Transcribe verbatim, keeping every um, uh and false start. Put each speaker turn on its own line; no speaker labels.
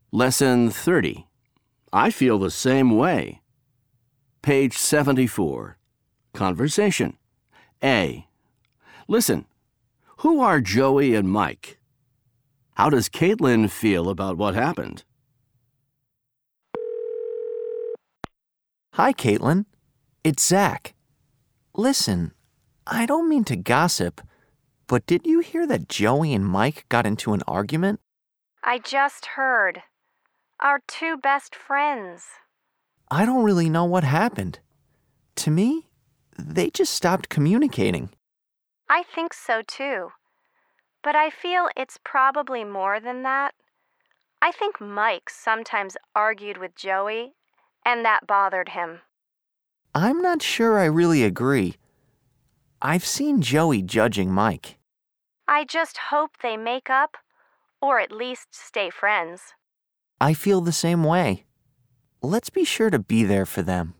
Lesson thirty. I feel the same way. Page seventy-four. Conversation. A. Listen. Who are Joey and Mike? How does Caitlin feel about what happened?
Hi, Caitlin. It's Zach. Listen, I don't mean to gossip, but did you hear that Joey and Mike got into an argument?
I just heard. Our two best friends.
I don't really know what happened. To me, they just stopped communicating.
I think so too. But I feel it's probably more than that. I think Mike sometimes argued with Joey, and that bothered him.
I'm not sure I really agree. I've seen Joey judging Mike.
I just hope they make up, or at least stay friends.
I feel the same way. Let's be sure to be there for them.